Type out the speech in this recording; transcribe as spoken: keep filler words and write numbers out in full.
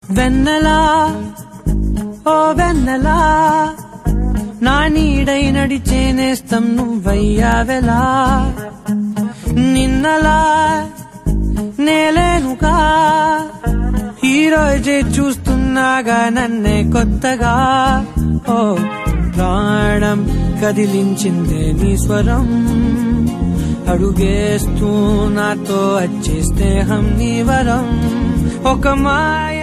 వెన్నెలా ఓ వెన్నెలా నా నీడై నడిచే నేస్తం నువ్వయ్యావెలా నిన్నలా నేలేనుగా ఈ రోజే చూస్తున్నాగా నన్నే కొత్తగా ఓ ప్రాణం కదిలించిందే నీ స్వరం అడుగేస్తూ నాతో వచ్చే స్నేహం నీ వరం ఒక మాయ